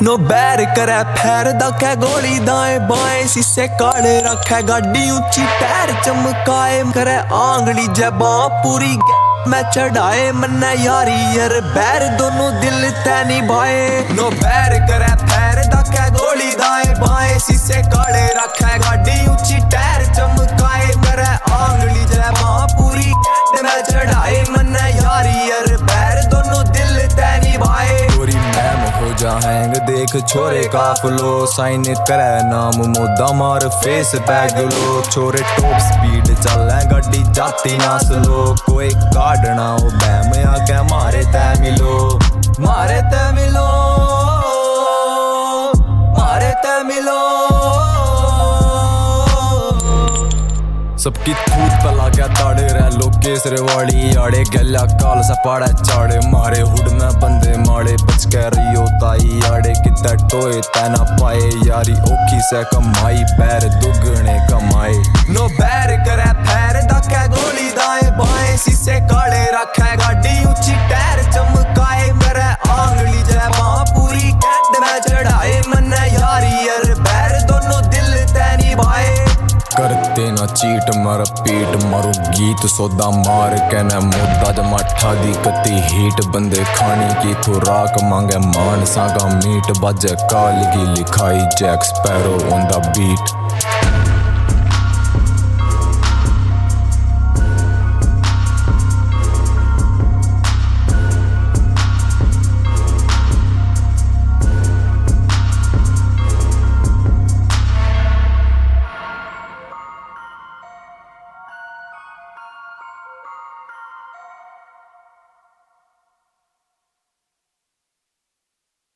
No बैर करे fair दखे गोली दाएं बाएं शीशे काले रखे गाड़ी ऊंची पैर चमकाए करे आंगली जबां पूरी मैं चढ़ाए मन्ने यारी यार बैर दोनों दिल तै निभाए। नो बैर करे फैर दखे गोली दाएं बाएं शीशे काले रखे गाड़ी ऊंची पैर चमकाए करे आंगली जबां पूरी मैं चढ़ाए मन्ने यारी यार बैर दोनों दिल तै निभाए। गोरी मैम हो जा हैंग देख छोरे काफलो साइन करे नाम मोदा मार फेस बैग लो छोरे टॉप स्पीड चल गड्डी जाती ना स्लो कोई काटना हो बैम आके मारे तै मिलो मारे तै मिलो मारे तै मिलो। सबकी थूत पे लाग्या ताड़े रह लो केसरे वाली आड़े गल्या काल सा पाड़ा चाड़े मारे हुड में बंदे माड़े बच के रियो ताई आड़े कितना टोए तैना पाए यारी ओखी से कमाई पैर दुगने कमाए। नो बैर करे फैर दखे गोली दाएं बाएं शीशे काले रखे गाड़ी ऊंची पैर चमकाए मेरे आंगली जबां पूरी कैंड में चढ़ाए मन्ने यारी यार बैर दोनों दिल तै निभाए। करते ना चीट मर पीट मारू गीत सौदा मार कहना मुद्दा जमा ठादी कती हीट बंदे खाने की खुराक मांगे मान सागा मीट बाजे काल की लिखाई Jack Sparrow on the beat.